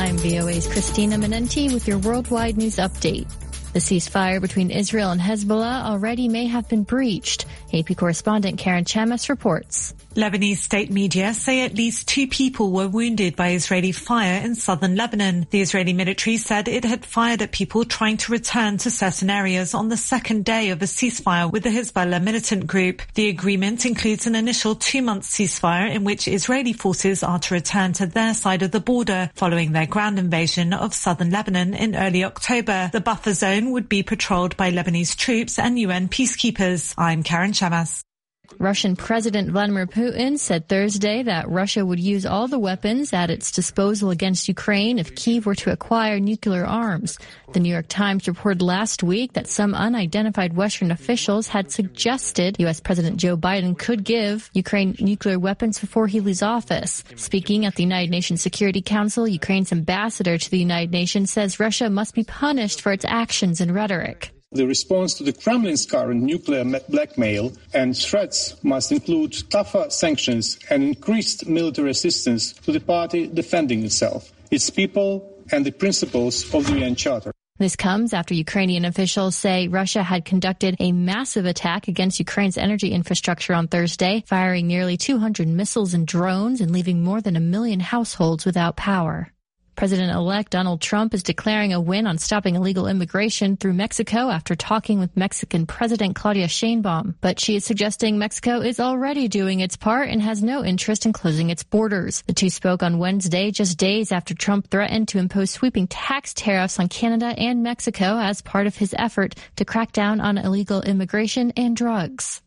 I'm VOA's Christina Menenti with your worldwide news update. The ceasefire between Israel and Hezbollah already may have been breached. AP correspondent Karen Chamas reports. Lebanese state media say at least 2 people were wounded by Israeli fire in southern Lebanon. The Israeli military said it had fired at people trying to return to certain areas on the second day of a ceasefire with the Hezbollah militant group. The agreement includes an initial 2-month ceasefire in which Israeli forces are to return to their side of the border following their ground invasion of southern Lebanon in early October. The buffer zone would be patrolled by Lebanese troops and UN peacekeepers. I'm Karen Chamas. Russian President Vladimir Putin said Thursday that Russia would use all the weapons at its disposal against Ukraine if Kyiv were to acquire nuclear arms. The New York Times reported last week that some unidentified Western officials had suggested U.S. President Joe Biden could give Ukraine nuclear weapons before he leaves office. Speaking at the United Nations Security Council, Ukraine's ambassador to the United Nations says Russia must be punished for its actions and rhetoric. The response to the Kremlin's current nuclear blackmail and threats must include tougher sanctions and increased military assistance to the party defending itself, its people, and the principles of the UN Charter. This comes after Ukrainian officials say Russia had conducted a massive attack against Ukraine's energy infrastructure on Thursday, firing nearly 200 missiles and drones and leaving more than 1 million households without power. President-elect Donald Trump is declaring a win on stopping illegal immigration through Mexico after talking with Mexican President Claudia Sheinbaum. But she is suggesting Mexico is already doing its part and has no interest in closing its borders. The two spoke on Wednesday, just days after Trump threatened to impose sweeping tax tariffs on Canada and Mexico as part of his effort to crack down on illegal immigration and drugs.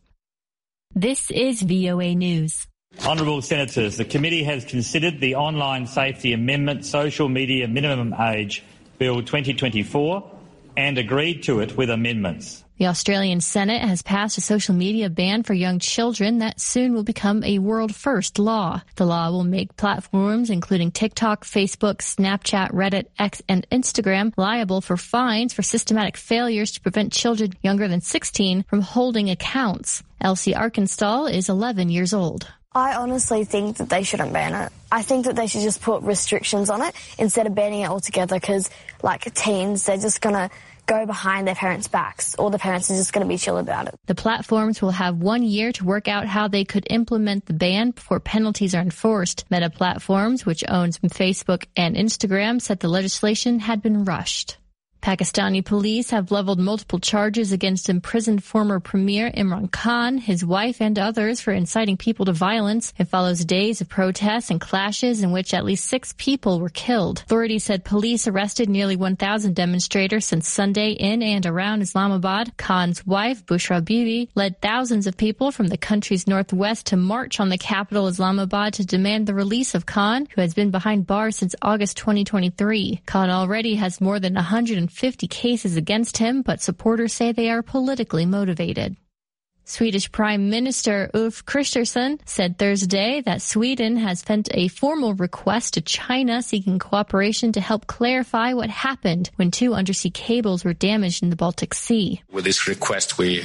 This is VOA News. Honourable Senators, the committee has considered the Online Safety Amendment Social Media Minimum Age Bill 2024 and agreed to it with amendments. The Australian Senate has passed a social media ban for young children that soon will become a world-first law. The law will make platforms including TikTok, Facebook, Snapchat, Reddit, X, and Instagram liable for fines for systematic failures to prevent children younger than 16 from holding accounts. Elsie Arkanstal is 11 years old. I honestly think that they shouldn't ban it. I think that they should just put restrictions on it instead of banning it altogether because, like teens, they're just going to go behind their parents' backs or the parents are just going to be chill about it. The platforms will have 1 year to work out how they could implement the ban before penalties are enforced. Meta Platforms, which owns Facebook and Instagram, said the legislation had been rushed. Pakistani police have leveled multiple charges against imprisoned former Premier Imran Khan, his wife, and others for inciting people to violence. It follows days of protests and clashes in which at least 6 people were killed. Authorities said police arrested nearly 1,000 demonstrators since Sunday in and around Islamabad. Khan's wife, Bushra Bibi, led thousands of people from the country's northwest to march on the capital, Islamabad, to demand the release of Khan, who has been behind bars since August 2023. Khan already has more than 150 cases against him, but supporters say they are politically motivated. Swedish Prime Minister Ulf Kristersson said Thursday that Sweden has sent a formal request to China seeking cooperation to help clarify what happened when 2 undersea cables were damaged in the Baltic Sea. With this request, we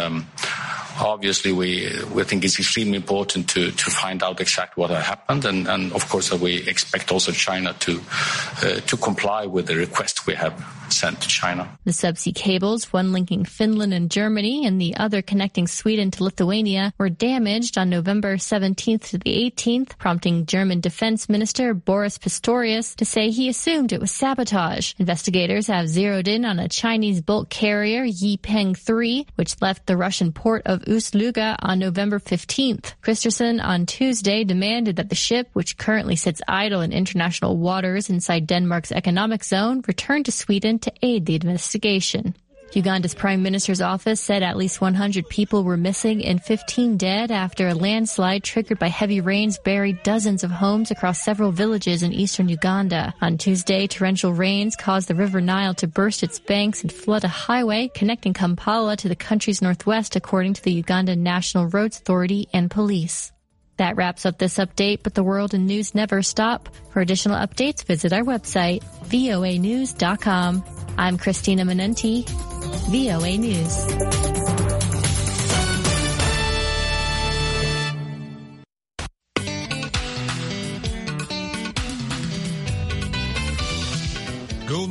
think it's extremely important to find out exactly what happened, and of course we expect also China to comply with the request we have sent to China. The subsea cables, one linking Finland and Germany and the other connecting Sweden to Lithuania, were damaged on November 17th to the 18th, prompting German Defense Minister Boris Pistorius to say he assumed it was sabotage. Investigators have zeroed in on a Chinese bulk carrier, Yipeng 3, which left the Russian port of Ust-Luga on November 15th. Kristersson on Tuesday demanded that the ship, which currently sits idle in international waters inside Denmark's economic zone, return to Sweden to aid the investigation. Uganda's Prime Minister's office said at least 100 people were missing and 15 dead after a landslide triggered by heavy rains buried dozens of homes across several villages in eastern Uganda. On Tuesday, torrential rains caused the River Nile to burst its banks and flood a highway connecting Kampala to the country's northwest, according to the Ugandan National Roads Authority and police. That wraps up this update, but the world and news never stop. For additional updates, visit our website, voanews.com. I'm Christina Menenti, VOA News.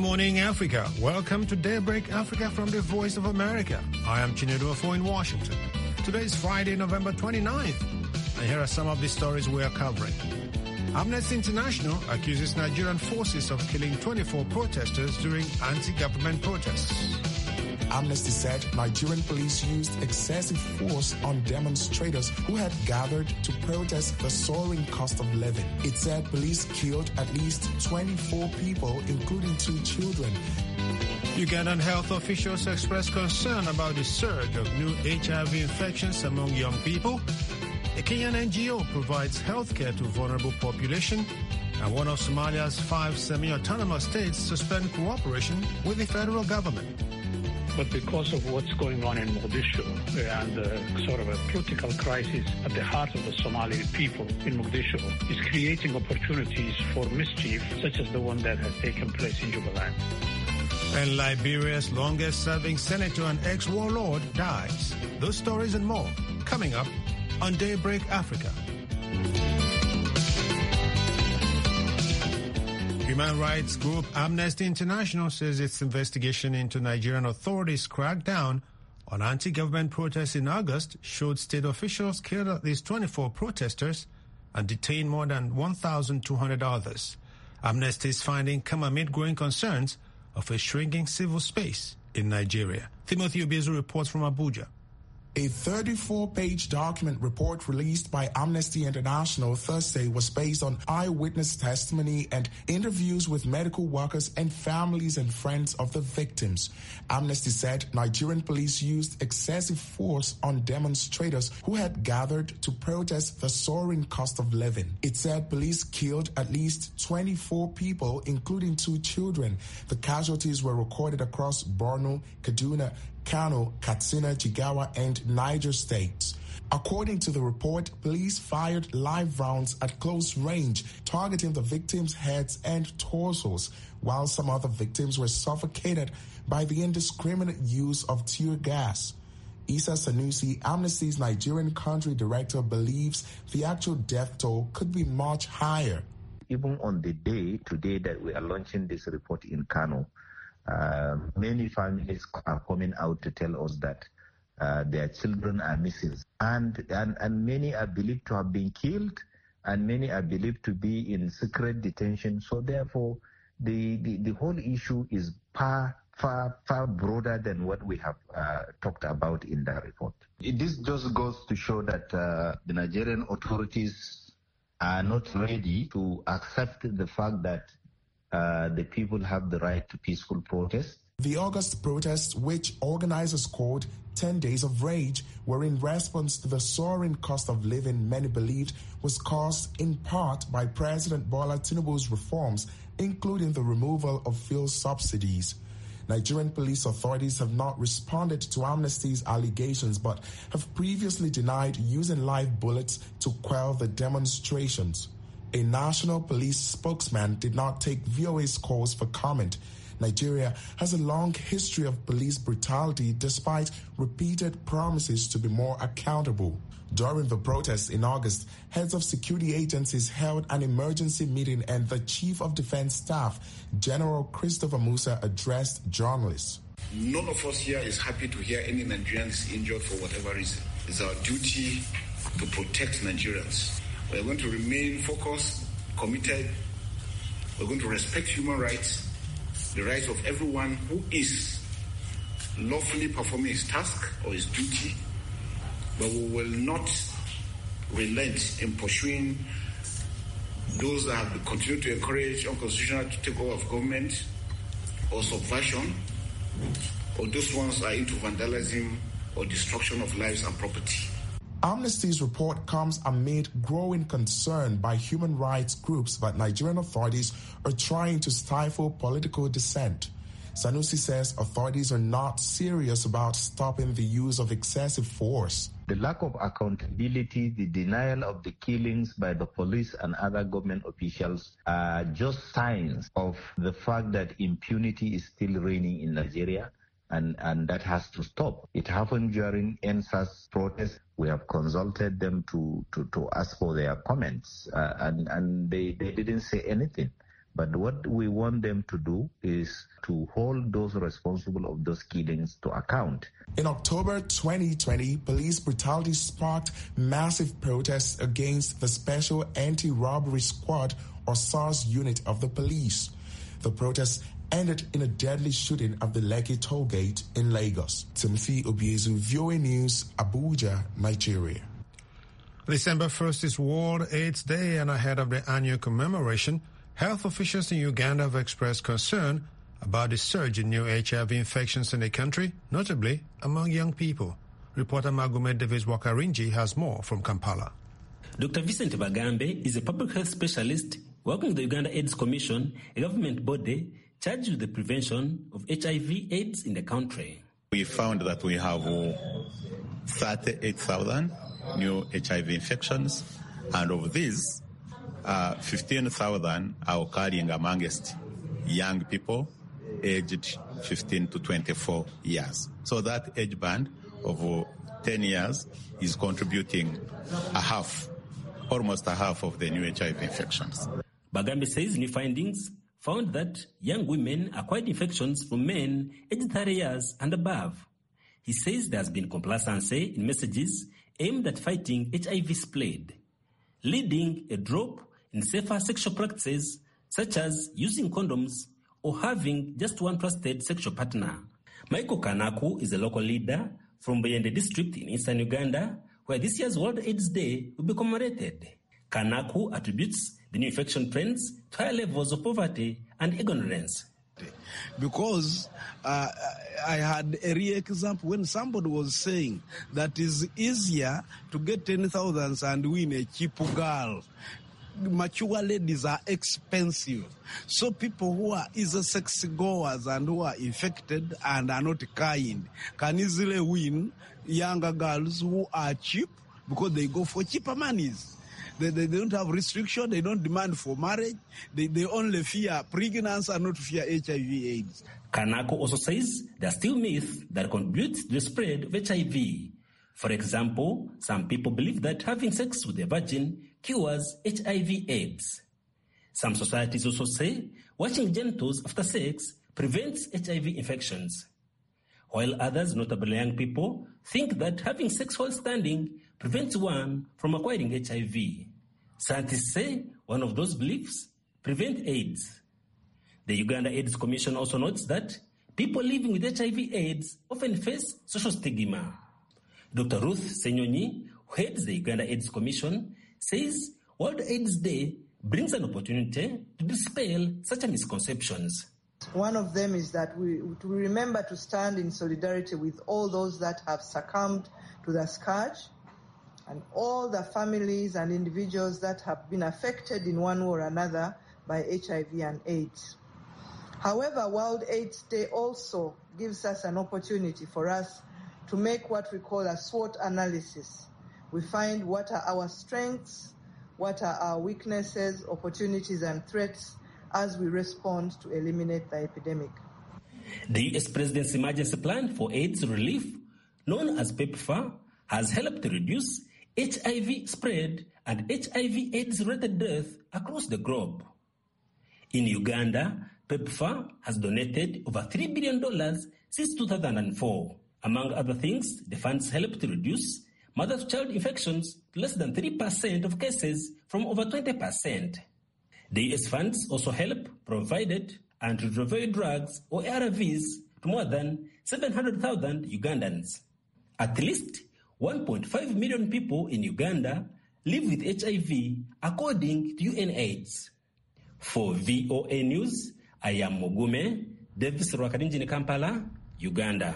morning, Africa. Welcome to Daybreak Africa from the Voice of America. I am Chinedu Afo in Washington. Today is Friday, November 29th. And here are some of the stories we are covering. Amnesty International accuses Nigerian forces of killing 24 protesters during anti-government protests. Amnesty said Nigerian police used excessive force on demonstrators who had gathered to protest the soaring cost of living. It said police killed at least 24 people, including 2 children. Ugandan health officials expressed concern about the surge of new HIV infections among young people. A Kenyan NGO provides healthcare to vulnerable population. And one of Somalia's 5 semi-autonomous states suspend cooperation with the federal government. But because of what's going on in Mogadishu and sort of a political crisis at the heart of the Somali people in Mogadishu is creating opportunities for mischief, such as the one that has taken place in Jubaland. And Liberia's longest-serving senator and ex-warlord dies. Those stories and more coming up on Daybreak Africa. Human rights group Amnesty International says its investigation into Nigerian authorities' crackdown on anti-government protests in August showed state officials killed at least 24 protesters and detained more than 1,200 others. Amnesty's findings come amid growing concerns of a shrinking civil space in Nigeria. Timothy Obizu reports from Abuja. A 34-page document report released by Amnesty International Thursday was based on eyewitness testimony and interviews with medical workers and families and friends of the victims. Amnesty said Nigerian police used excessive force on demonstrators who had gathered to protest the soaring cost of living. It said police killed at least 24 people, including 2 children. The casualties were recorded across Borno, Kaduna, Kano, Katsina, Jigawa, and Niger states. According to the report, police fired live rounds at close range, targeting the victims' heads and torsos, while some other victims were suffocated by the indiscriminate use of tear gas. Isa Sanusi, Amnesty's Nigerian country director, believes the actual death toll could be much higher. Even on the day today that we are launching this report in Kano, many families are coming out to tell us that their children are missing. And many are believed to have been killed, and many are believed to be in secret detention. So therefore, the whole issue is far broader than what we have talked about in the report. This just goes to show that the Nigerian authorities are not ready to accept the fact that the people have the right to peaceful protest. The August protests, which organizers called 10 Days of Rage, were in response to the soaring cost of living many believed was caused in part by President Bola Tinubu's reforms, including the removal of fuel subsidies. Nigerian police authorities have not responded to Amnesty's allegations, but have previously denied using live bullets to quell the demonstrations. A national police spokesman did not take VOA's calls for comment. Nigeria has a long history of police brutality despite repeated promises to be more accountable. During the protests in August, heads of security agencies held an emergency meeting and the Chief of Defense Staff, General Christopher Musa, addressed journalists. None of us here is happy to hear any Nigerians injured for whatever reason. It's our duty to protect Nigerians. We're going to remain focused, committed. We're going to respect human rights, the rights of everyone who is lawfully performing his task or his duty. But we will not relent in pursuing those that have continued to encourage unconstitutional takeover of government or subversion, or those ones are into vandalism or destruction of lives and property. Amnesty's report comes amid growing concern by human rights groups that Nigerian authorities are trying to stifle political dissent. Sanusi says authorities are not serious about stopping the use of excessive force. The lack of accountability, the denial of the killings by the police and other government officials are just signs of the fact that impunity is still reigning in Nigeria. And that has to stop. It happened during NSAS protests. We have consulted them to ask for their comments, and they didn't say anything. But what we want them to do is to hold those responsible of those killings to account. In October 2020, police brutality sparked massive protests against the Special Anti-Robbery Squad, or SARS unit of the police. The protests ended in a deadly shooting at the Lekki toll gate in Lagos. Timothy Obiezu, VOA News, Abuja, Nigeria. December 1st is World AIDS Day, and ahead of the annual commemoration, health officials in Uganda have expressed concern about the surge in new HIV infections in the country, notably among young people. Reporter Magume Davis Wakarinji has more from Kampala. Dr. Vincent Bagambe is a public health specialist working with the Uganda AIDS Commission, a government body charged with the prevention of HIV/AIDS in the country. We found that we have 38,000 new HIV infections, and of these, 15,000 are occurring amongst young people aged 15 to 24 years. So that age band of 10 years is contributing almost a half of the new HIV infections. Bagambe says new findings found that young women acquired infections from men aged 30 years and above. He says there has been complacency in messages aimed at fighting HIV spread, leading a drop in safer sexual practices such as using condoms or having just one trusted sexual partner. Michael Kanaku is a local leader from Bayende district in eastern Uganda, where this year's World AIDS Day will be commemorated. Kanaku attributes the new infection trends to higher levels of poverty and ignorance. Because I had a real example when somebody was saying that it's easier to get 10,000 and win a cheap girl. Mature ladies are expensive. So people who are easy sex goers and who are infected and are not kind can easily win younger girls who are cheap because they go for cheaper monies. They don't have restriction, they don't demand for marriage, they only fear pregnancy and not fear HIV/AIDS. Kanako also says there are still myths that contribute to the spread of HIV. For example, some people believe that having sex with a virgin cures HIV/AIDS. Some societies also say washing genitals after sex prevents HIV infections. While others, notably young people, think that having sex while standing prevents one from acquiring HIV. Scientists say one of those beliefs prevents AIDS. The Uganda AIDS Commission also notes that people living with HIV/AIDS often face social stigma. Dr. Ruth Senyonyi, who heads the Uganda AIDS Commission, says World AIDS Day brings an opportunity to dispel such misconceptions. One of them is that we remember to stand in solidarity with all those that have succumbed to the scourge and all the families and individuals that have been affected in one way or another by HIV and AIDS. However, World AIDS Day also gives us an opportunity for us to make what we call a SWOT analysis. We find what are our strengths, what are our weaknesses, opportunities and threats as we respond to eliminate the epidemic. The U.S. President's emergency plan for AIDS relief, known as PEPFAR, has helped to reduce HIV spread and HIV/AIDS-related death across the globe. In Uganda, PEPFAR has donated over $3 billion since 2004. Among other things, the funds help to reduce mother-to-child infections to less than 3% of cases from over 20%. The U.S. funds also help provided antiretroviral drugs or ARVs to more than 700,000 Ugandans. At least 1.5 million people in Uganda live with HIV, according to UNAIDS. For VOA News, I am Mugume Davis Rwakarinji in Kampala, Uganda.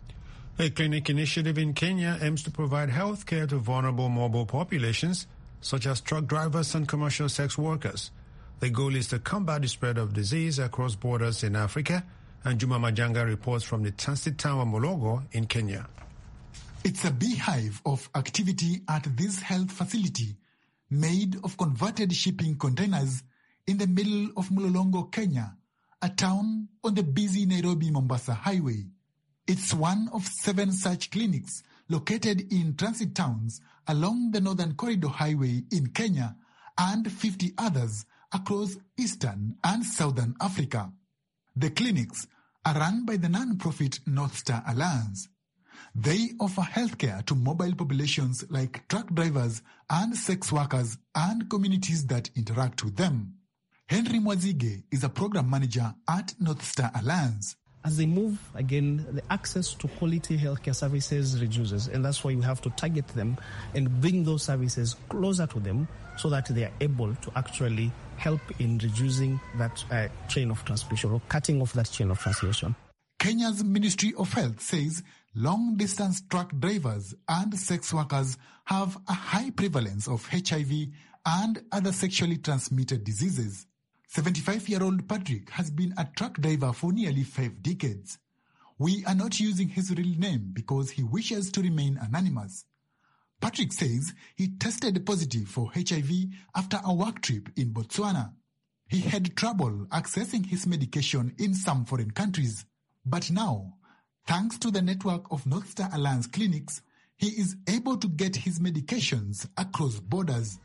A clinic initiative in Kenya aims to provide health care to vulnerable mobile populations, such as truck drivers and commercial sex workers. The goal is to combat the spread of disease across borders in Africa, and Juma Majanga reports from the transit town of Mologo in Kenya. It's a beehive of activity at this health facility, made of converted shipping containers in the middle of Mlolongo, Kenya, a town on the busy Nairobi-Mombasa highway. It's one of 7 such clinics located in transit towns along the Northern Corridor Highway in Kenya, and 50 others across Eastern and Southern Africa. The clinics are run by the non-profit North Star Alliance. They offer healthcare to mobile populations like truck drivers and sex workers and communities that interact with them. Henry Mwazige is a program manager at North Star Alliance. As they move, again, the access to quality healthcare services reduces, and that's why we have to target them and bring those services closer to them so that they are able to actually help in reducing that chain of transmission or cutting off that chain of transmission. Kenya's Ministry of Health says long-distance truck drivers and sex workers have a high prevalence of HIV and other sexually transmitted diseases. 75-year-old Patrick has been a truck driver for nearly 5 decades. We are not using his real name because he wishes to remain anonymous. Patrick says he tested positive for HIV after a work trip in Botswana. He had trouble accessing his medication in some foreign countries. But now, thanks to the network of North Star Alliance clinics, he is able to get his medications across borders.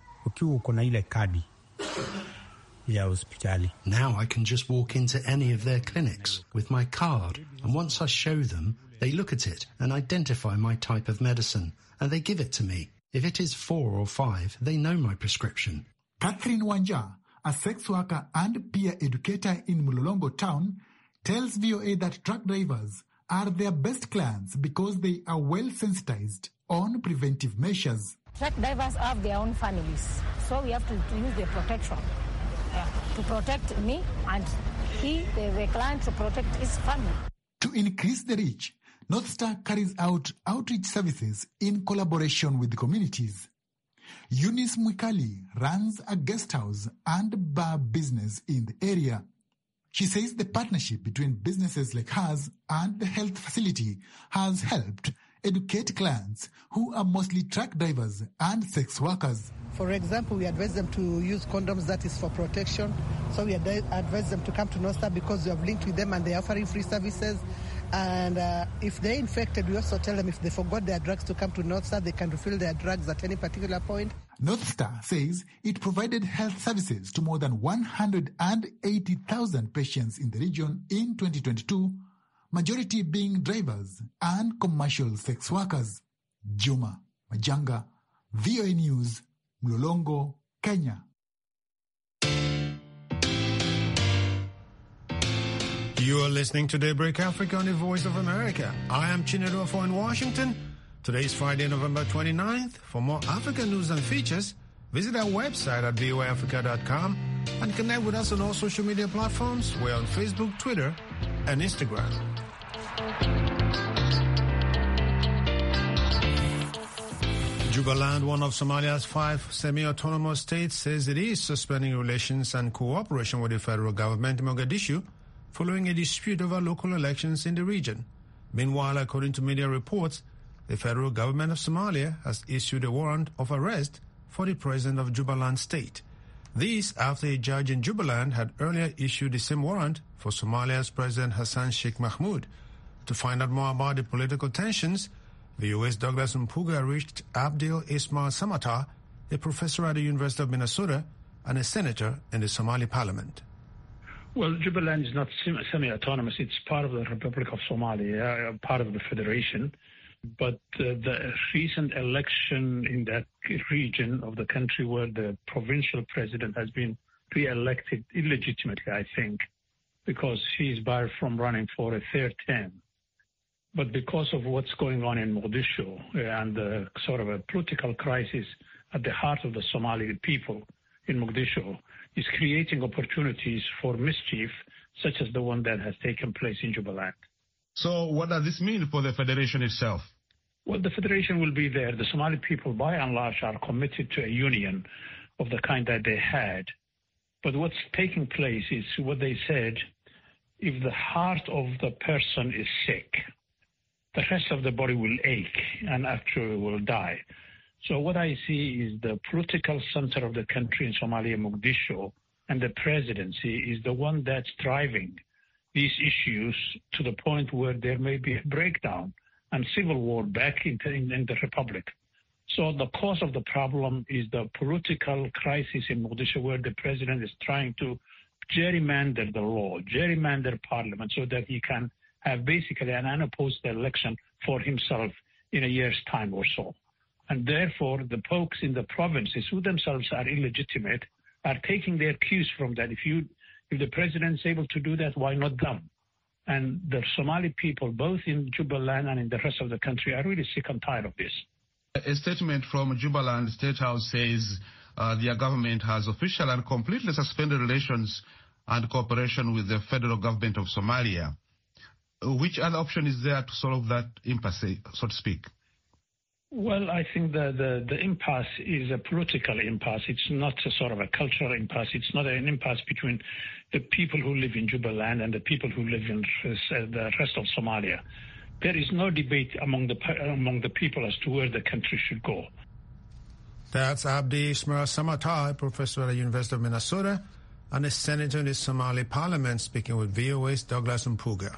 Now I can just walk into any of their clinics with my card, and once I show them, they look at it and identify my type of medicine, and they give it to me. If it is 4 or 5, they know my prescription. Catherine Wanja, a sex worker and peer educator in Mulolongo town, tells VOA that truck drivers are their best clients because they are well sensitized on preventive measures. Truck drivers have their own families, so we have to use the protection. To protect me and the client, to protect his family. To increase the reach, North Star carries out outreach services in collaboration with the communities. Eunice Mwikali runs a guest house and bar business in the area. She says the partnership between businesses like hers and the health facility has helped educate clients who are mostly truck drivers and sex workers. For example, we advise them to use condoms, that is for protection. So we advise them to come to North Star because we have linked with them and they're offering free services. And if they're infected, we also tell them if they forgot their drugs to come to North Star, they can refill their drugs at any particular point. North Star says it provided health services to more than 180,000 patients in the region in 2022, majority being drivers and commercial sex workers. Juma Majanga, VOA News, Mlolongo, Kenya. You are listening to Daybreak Africa on the Voice of America. I am Chinedu Afo in Washington. Today is Friday, November 29th. For more African news and features, visit our website at voaafrica.com and connect with us on all social media platforms. We're on Facebook, Twitter, and Instagram. Jubaland, one of Somalia's 5 semi-autonomous states, says it is suspending relations and cooperation with the federal government in Mogadishu following a dispute over local elections in the region. Meanwhile, according to media reports, the federal government of Somalia has issued a warrant of arrest for the president of Jubaland state. This after a judge in Jubaland had earlier issued the same warrant for Somalia's President Hassan Sheikh Mahmoud. To find out more about the political tensions, VOA's Douglas Mpuga reached Abdil Ismail Samatar, a professor at the University of Minnesota and a senator in the Somali parliament. Well, Jubaland is not semi-autonomous. It's part of the Republic of Somalia, part of the federation. But the recent election in that region of the country where the provincial president has been re-elected illegitimately, I think, because he's barred from running for a third term. But because of what's going on in Mogadishu and the sort of a political crisis at the heart of the Somali people in Mogadishu is creating opportunities for mischief, such as the one that has taken place in Jubaland. So what does this mean for the federation itself? Well, the federation will be there. The Somali people, by and large, are committed to a union of the kind that they had. But what's taking place is what they said, if the heart of the person is sick, the rest of the body will ache and actually will die. So what I see is the political center of the country in Somalia, Mogadishu, and the presidency is the one that's driving these issues to the point where there may be a breakdown and civil war back in the republic. So the cause of the problem is the political crisis in Mogadishu, where the president is trying to gerrymander the law, gerrymander parliament, so that he can have basically an unopposed election for himself in a year's time or so. And therefore, the folks in the provinces, who themselves are illegitimate, are taking their cues from that. If the president is able to do that, why not them? And the Somali people, both in Jubaland and in the rest of the country, are really sick and tired of this. A statement from Jubaland State House says their government has officially and completely suspended relations and cooperation with the federal government of Somalia. Which other option is there to solve that impasse, so to speak? Well, I think the impasse is a political impasse. It's not a sort of a cultural impasse. It's not an impasse between the people who live in Jubaland and the people who live in the rest of Somalia. There is no debate among the people as to where the country should go. That's Abdi Ismail Samatai, professor at the University of Minnesota and a senator in the Somali parliament, speaking with VOA's Douglas Mpuga.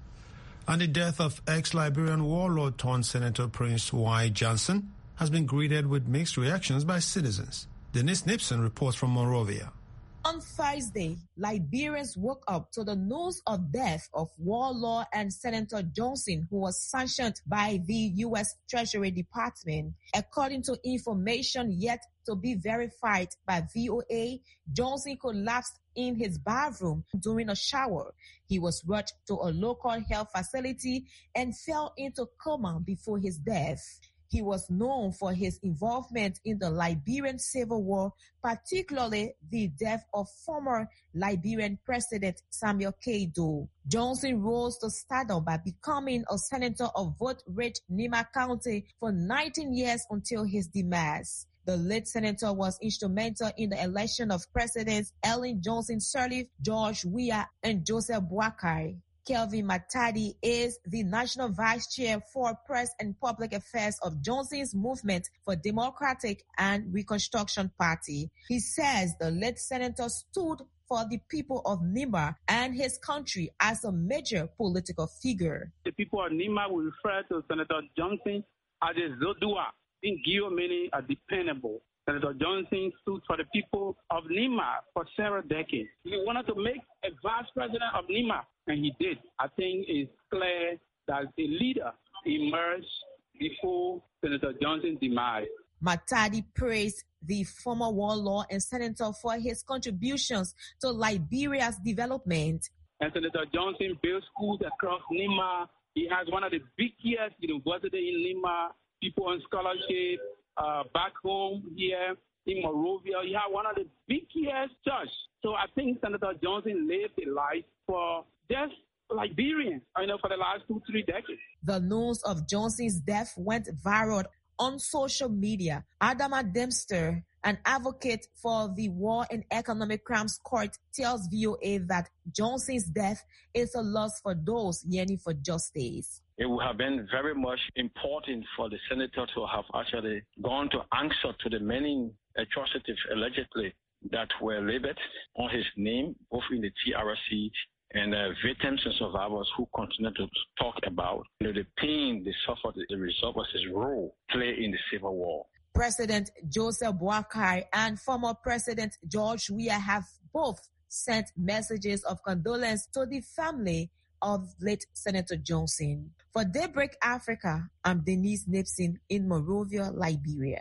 And the death of ex-Liberian warlord turned Senator Prince Y. Johnson has been greeted with mixed reactions by citizens. Denise Nipson reports from Monrovia. On Thursday, Liberians woke up to the news of death of warlord and Senator Johnson, who was sanctioned by the U.S. Treasury Department. According to information yet to be verified by VOA, Johnson collapsed in his bathroom during a shower. He was rushed to a local health facility and fell into coma before his death. He was known for his involvement in the Liberian Civil War, particularly the death of former Liberian President Samuel K. Doe. Johnson rose to stardom by becoming a senator of vote-rich Nima County for 19 years until his demise. The late senator was instrumental in the election of Presidents Ellen Johnson Sirleaf, George Weah, and Joseph Boakai. Kelvin Matadi is the National Vice Chair for Press and Public Affairs of Johnson's Movement for Democratic and Reconstruction Party. He says the late senator stood for the people of Nima and his country as a major political figure. The people of Nima will refer to Senator Johnson as a Zodua, in Gio meaning a dependable. Senator Johnson stood for the people of Nima for several decades. He wanted to make a vice president of Nima, and he did. I think it's clear that a leader emerged before Senator Johnson's demise. Matadi praised the former warlord and senator for his contributions to Liberia's development. And Senator Johnson built schools across Nima. He has one of the biggest universities in Nima, people on scholarship. Back home here in Monrovia, you have one of the biggest churches. So I think Senator Johnson lived a life for just Liberians, for the last 2-3 decades. The news of Johnson's death went viral on social media. Adama Dempster, an advocate for the War and Economic Crimes Court, tells VOA that Johnson's death is a loss for those yearning for justice. It would have been very much important for the senator to have actually gone to answer to the many atrocities allegedly that were labeled on his name, both in the TRC and victims and survivors who continue to talk about the pain they suffered as a result of his role played in the Civil War. President Joseph Boakai and former President George Weah have both sent messages of condolence to the family of late Senator Johnson. For Daybreak Africa, I'm Denise Nipson in Monrovia, Liberia.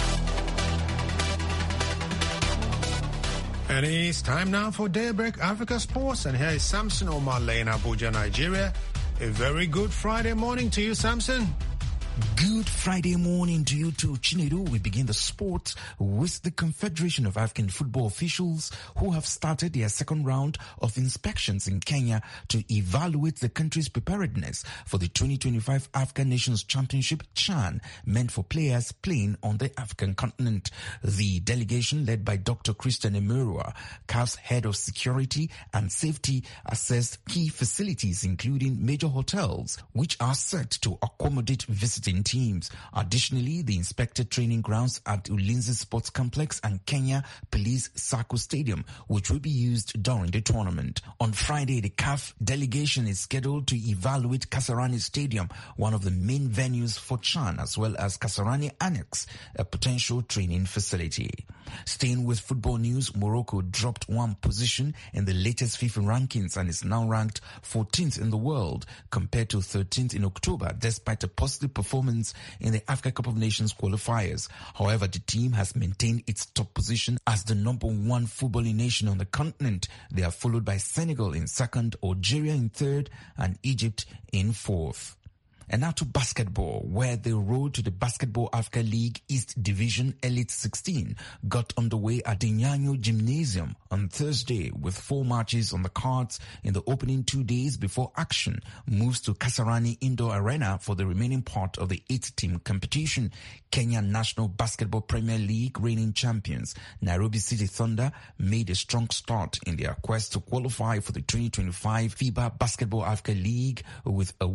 And it's time now for Daybreak Africa Sports. And here is Samson Omarle in Abuja, Nigeria. A very good Friday morning to you, Samson. Good Friday morning to you too, Chinedu. We begin the sport with the Confederation of African Football Officials, who have started their second round of inspections in Kenya to evaluate the country's preparedness for the 2025 African Nations Championship, CHAN, meant for players playing on the African continent. The delegation, led by Dr. Christian Emerua, CAF's head of security and safety, assessed key facilities, including major hotels, which are set to accommodate visitors 16 teams. Additionally, the inspected training grounds at Ulinzi Sports Complex and Kenya Police Sacco Stadium, which will be used during the tournament. On Friday, the CAF delegation is scheduled to evaluate Kasarani Stadium, one of the main venues for CHAN, as well as Kasarani Annex, a potential training facility. Staying with football news, Morocco dropped one position in the latest FIFA rankings and is now ranked 14th in the world compared to 13th in October, despite a positive performance in the Africa Cup of Nations qualifiers. However, the team has maintained its top position as the number one footballing nation on the continent. They are followed by Senegal in second, Algeria in third, and Egypt in fourth. And now to basketball, where the road to the Basketball Africa League East Division Elite 16 got underway at the Nyanyo Gymnasium on Thursday, with 4 matches on the cards in the opening 2 days before action moves to Kasarani Indoor Arena for the remaining part of the 8-team competition. Kenya National Basketball Premier League reigning champions Nairobi City Thunder made a strong start in their quest to qualify for the 2025 FIBA Basketball Africa League with a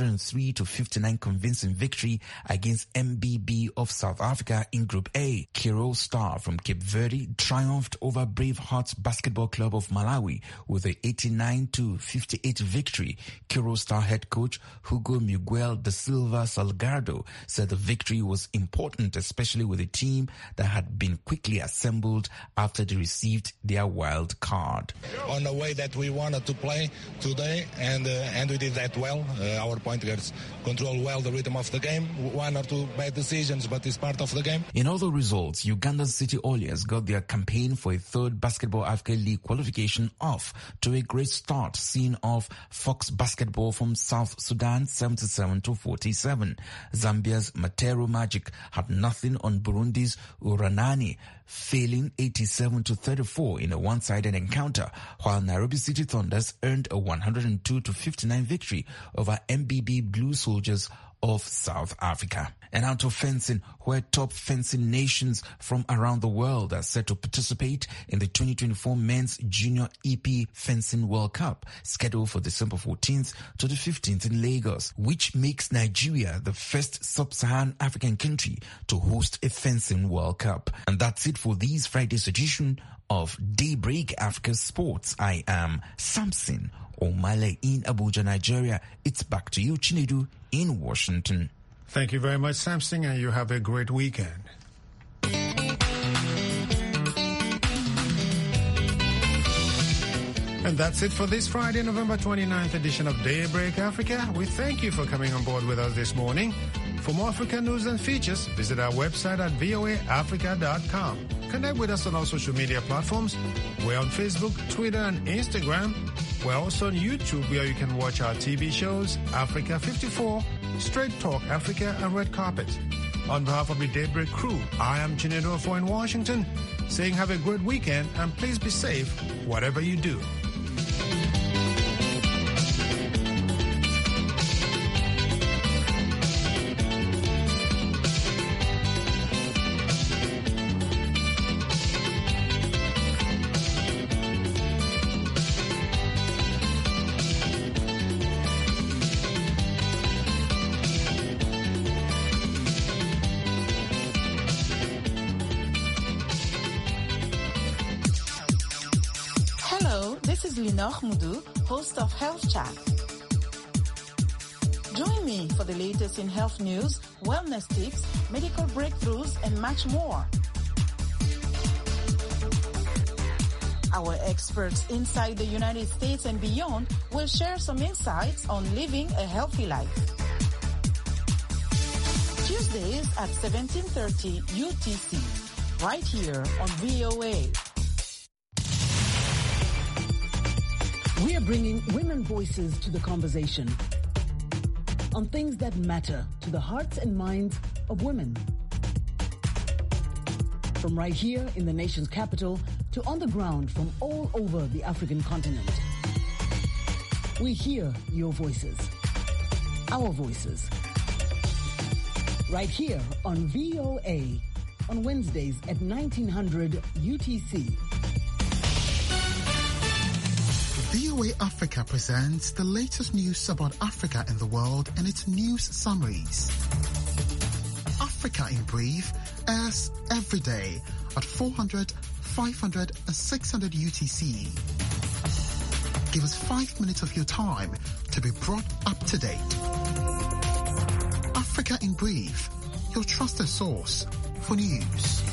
103-59 convincing victory against MBB of South Africa in Group A. Kiro Star from Cape Verde triumphed over Brave Hearts Basketball Club of Malawi with a 89-58 victory. Kiro Star head coach Hugo Miguel da Silva Salgado said the victory was important, especially with a team that had been quickly assembled after they received their wild card. On the way that we wanted to play today, and we did that well. Our point guards control well the rhythm of the game. 1 or 2 bad decisions, but it's part of the game. In other results, Uganda's City Oilers got their campaign for a third Basketball Africa League qualification off to a great start, seeing off Fox Basketball from South Sudan 77-47. Zambia's Matero Magic had nothing on Burundi's Uranani, failing 87-34 in a one-sided encounter, while Nairobi City Thunders earned a 102-59 victory over MBB Blue Soldiers of South Africa. And out of fencing, where top fencing nations from around the world are set to participate in the 2024 Men's Junior EP Fencing World Cup, scheduled for December 14th to the 15th in Lagos, which makes Nigeria the first sub-Saharan African country to host a Fencing World Cup. And that's it for this Friday's edition of Daybreak Africa Sports. I am Samson Omale in Abuja, Nigeria. It's back to you, Chinedu, in Washington. Thank you very much, Samson, and you have a great weekend. And that's it for this Friday, November 29th edition of Daybreak Africa. We thank you for coming on board with us this morning. For more African news and features, visit our website at voaafrica.com. Connect with us on all social media platforms. We're on Facebook, Twitter, and Instagram. We're also on YouTube, where you can watch our TV shows, Africa 54, Straight Talk Africa, and Red Carpet. On behalf of the Daybreak crew, I am Chinedu Ofo in Washington, saying have a great weekend and please be safe, whatever you do. Mudu, host of Health Chat. Join me for the latest in health news, wellness tips, medical breakthroughs, and much more. Our experts inside the United States and beyond will share some insights on living a healthy life. Tuesdays at 17:30 UTC, right here on VOA. We are bringing women voices to the conversation on things that matter to the hearts and minds of women. From right here in the nation's capital to on the ground from all over the African continent. We hear your voices, our voices, right here on VOA on Wednesdays at 1900 UTC. VOA Africa presents the latest news about Africa and the world and its news summaries. Africa in Brief airs every day at 400, 500 and 600 UTC. Give us 5 minutes of your time to be brought up to date. Africa in Brief, your trusted source for news.